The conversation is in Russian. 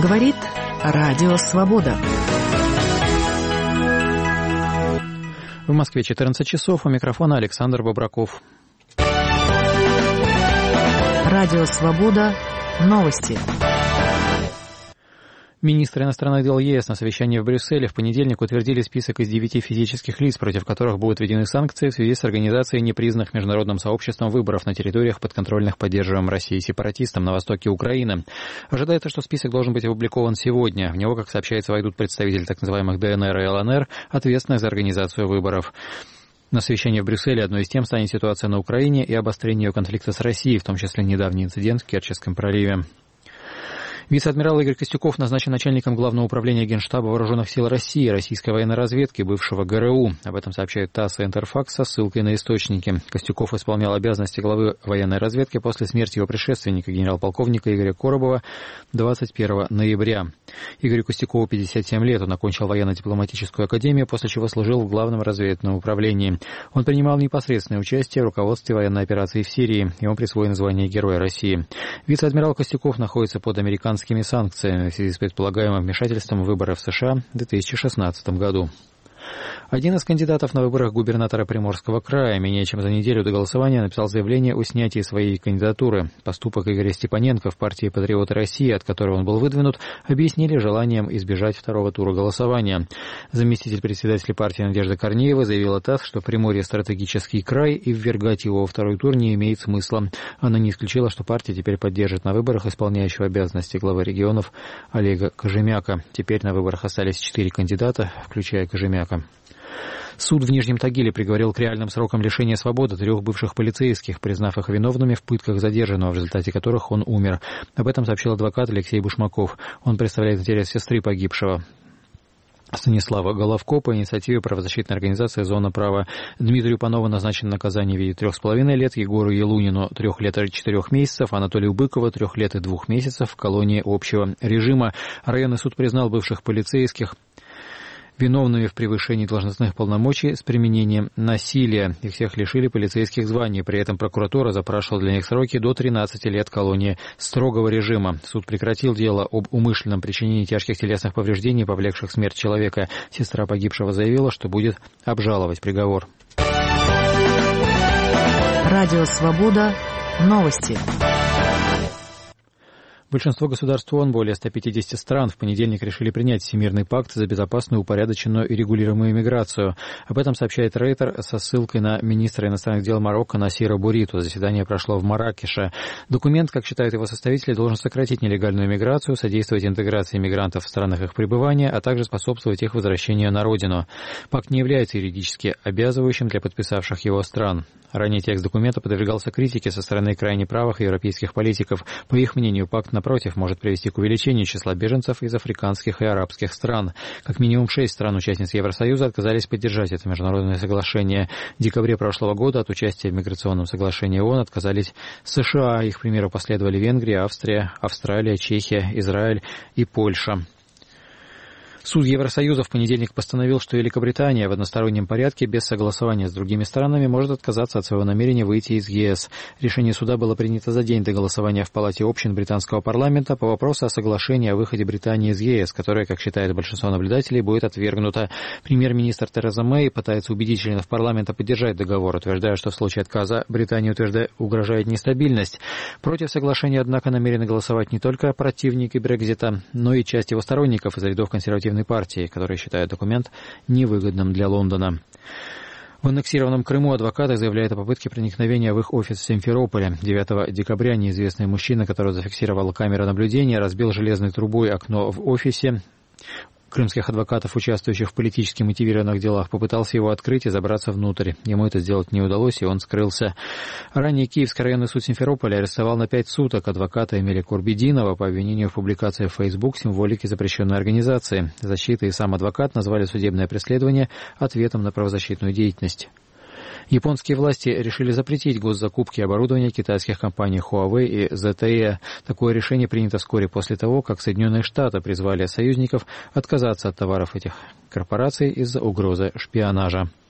Говорит Радио Свобода. В Москве 14 часов. У микрофона Александр Бобраков. Радио Свобода. Новости. Министры иностранных дел ЕС на совещании в Брюсселе в понедельник утвердили список из 9 физических лиц, против которых будут введены санкции в связи с организацией непризнанных международным сообществом выборов на территориях, подконтрольных поддерживаемым Россией сепаратистам на востоке Украины. Ожидается, что список должен быть опубликован сегодня. В него, как сообщается, войдут представители так называемых ДНР и ЛНР, ответственных за организацию выборов. На совещании в Брюсселе одной из тем станет ситуация на Украине и обострение конфликта с Россией, в том числе недавний инцидент в Керченском проливе. Вице-адмирал Игорь Костюков назначен начальником Главного управления Генштаба Вооруженных сил России, российской военной разведки, бывшего ГРУ. Об этом сообщают ТАСС и Интерфакс со ссылкой на источники. Костюков исполнял обязанности главы военной разведки после смерти его предшественника, генерал-полковника Игоря Коробова, 21 ноября. Игорю Костюкову 57 лет. Он окончил военно-дипломатическую академию, после чего служил в Главном разведывательном управлении. Он принимал непосредственное участие в руководстве военной операции в Сирии. Ему присвоено звание Героя России. Вице-адмирал Костюков находится под американскими санкциями в связи с предполагаемым вмешательством в выборы в США в 2016 году. Один из кандидатов на выборах губернатора Приморского края менее чем за неделю до голосования написал заявление о снятии своей кандидатуры. Поступок Игоря Степаненко в партии «Патриоты России», от которой он был выдвинут, объяснили желанием избежать второго тура голосования. Заместитель председателя партии Надежда Корнеева заявила ТАСС, что Приморье – стратегический край, и ввергать его во второй тур не имеет смысла. Она не исключила, что партия теперь поддержит на выборах исполняющего обязанности главы регионов Олега Кожемяка. Теперь на выборах остались 4 кандидата, включая Кожемяка. Суд в Нижнем Тагиле приговорил к реальным срокам лишения свободы 3 бывших полицейских, признав их виновными в пытках задержанного, в результате которых он умер. Об этом сообщил адвокат Алексей Бушмаков. Он представляет интерес сестры погибшего, Станислава Головко, по инициативе правозащитной организации «Зона права». Дмитрию Панову назначено наказание в виде 3,5 лет, Егору Елунину 3 лет и 4 месяцев, Анатолию Быкову 3 лет и 2 месяцев в колонии общего режима. Районный суд признал бывших полицейских виновными в превышении должностных полномочий с применением насилия. Их всех лишили полицейских званий. При этом прокуратура запрашивала для них сроки до 13 лет колонии строгого режима. Суд прекратил дело об умышленном причинении тяжких телесных повреждений, повлекших смерть человека. Сестра погибшего заявила, что будет обжаловать приговор. Радио Свобода. Новости. Большинство государств ООН, более 150 стран, в понедельник решили принять Всемирный пакт за безопасную, упорядоченную и регулируемую миграцию. Об этом сообщает Рейтер со ссылкой на министра иностранных дел Марокко Насира Буриту. Заседание прошло в Марракеше. Документ, как считают его составители, должен сократить нелегальную миграцию, содействовать интеграции мигрантов в странах их пребывания, а также способствовать их возвращению на родину. Пакт не является юридически обязывающим для подписавших его стран. Ранее текст документа подвергался критике со стороны крайне правых европейских политиков. По их мнению, пакт, напротив, может привести к увеличению числа беженцев из африканских и арабских стран. Как минимум 6 стран-участниц Евросоюза отказались поддержать это международное соглашение. В декабре прошлого года от участия в миграционном соглашении ООН отказались США. Их примеру последовали Венгрия, Австрия, Австралия, Чехия, Израиль и Польша. Суд Евросоюза в понедельник постановил, что Великобритания в одностороннем порядке без согласования с другими странами может отказаться от своего намерения выйти из ЕС. Решение суда было принято за день до голосования в Палате общин британского парламента по вопросу о соглашении о выходе Британии из ЕС, которое, как считает большинство наблюдателей, будет отвергнуто. Премьер-министр Тереза Мэй пытается убедить членов парламента поддержать договор, утверждая, что в случае отказа Британии угрожает нестабильность. Против соглашения, однако, намерены голосовать не только противники Брексита, но и часть его сторонников из рядов консервативной партии, которые считают документ невыгодным для Лондона. В аннексированном Крыму адвокаты заявляют о попытке проникновения в их офис в Симферополе. 9 декабря неизвестный мужчина, которого зафиксировала камера наблюдения, разбил железной трубой окно в офисе крымских адвокатов, участвующих в политически мотивированных делах, попытался его открыть и забраться внутрь. Ему это сделать не удалось, и он скрылся. Ранее Киевский районный суд Симферополя арестовал на 5 суток адвоката Эмиля Курбединова по обвинению в публикации в Facebook символики запрещенной организации. Защита и сам адвокат назвали судебное преследование ответом на правозащитную деятельность. Японские власти решили запретить госзакупки оборудования китайских компаний Huawei и ZTE. Такое решение принято вскоре после того, как Соединенные Штаты призвали союзников отказаться от товаров этих корпораций из-за угрозы шпионажа.